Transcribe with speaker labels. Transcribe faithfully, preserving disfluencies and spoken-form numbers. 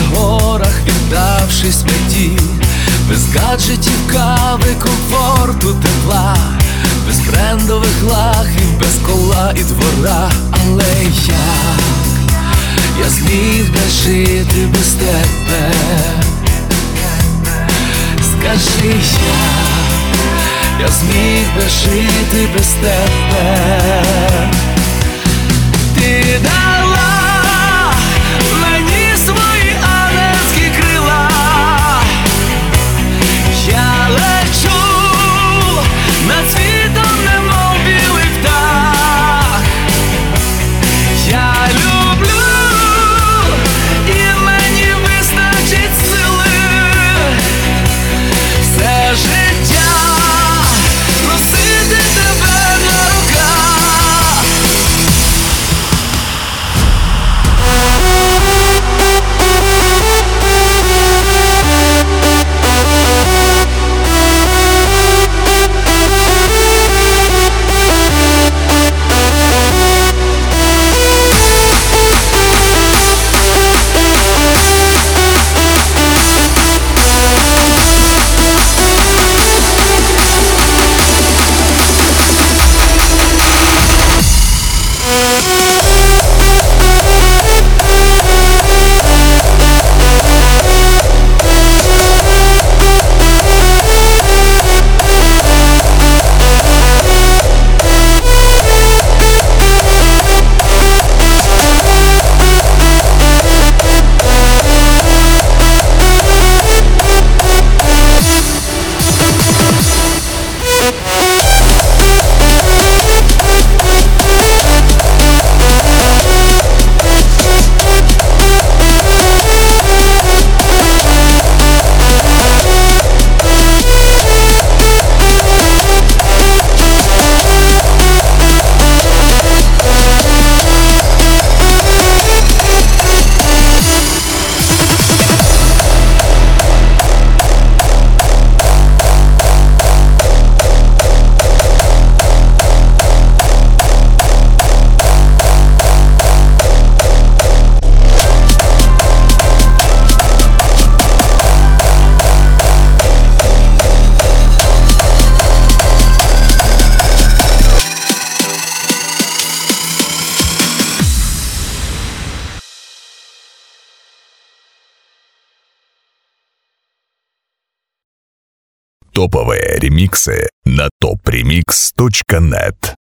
Speaker 1: горах, віддавшись меті, без гаджетів, кави, комфорту, тепла, без брендових лахів, без кола і двора. Але як я зміг би жити без тебе? Скажи, як я зміг би жити без тебе? Ти дала мені свої ангельські крила, я лечу над світом, немов білий птах. Я люблю, і мені вистачить сили все життя носити тебе на руках.
Speaker 2: Топовые ремиксы на топ ремикс точка нет.